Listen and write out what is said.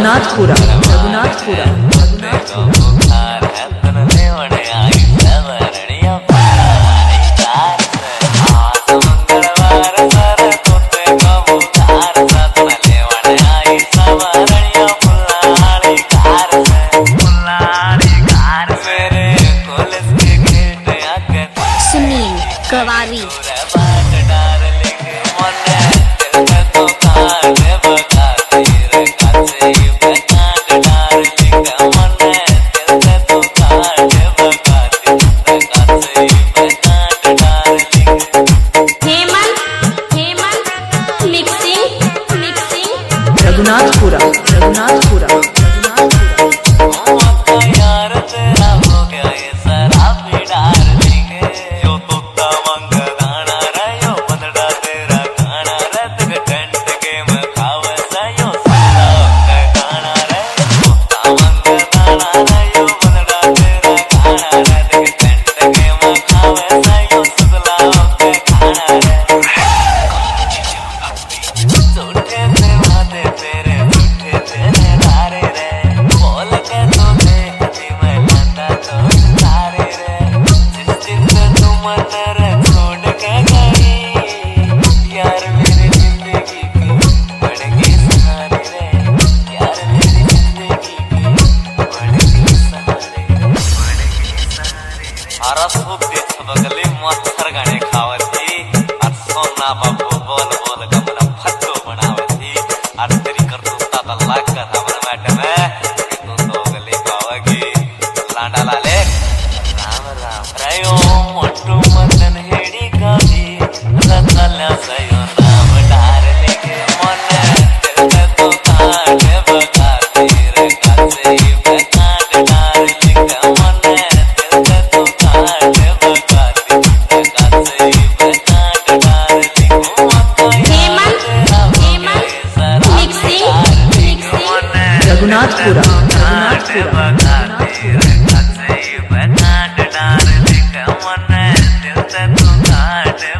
रघुनाथपुरा रघुनाथपुरा सुनील कवारी रघुनाथपुरा रघुनाथपुरा बगली मच्छर गाने खावती और सोना बाबू बोल बोल कमला फट्टो बनावती और तेरी करतूता तल्ला कर हमर मैडम तू तो गली पावगी लांडा लाले राम राम रयो मोटू मदन हेड़ी गादी रतल्या सयो नाम डार लेके मन दिल तो काट बगाती रे कासे बकाट डार लेके मन दिल तो काट रघुनाथपुरा रघुनाथपुरा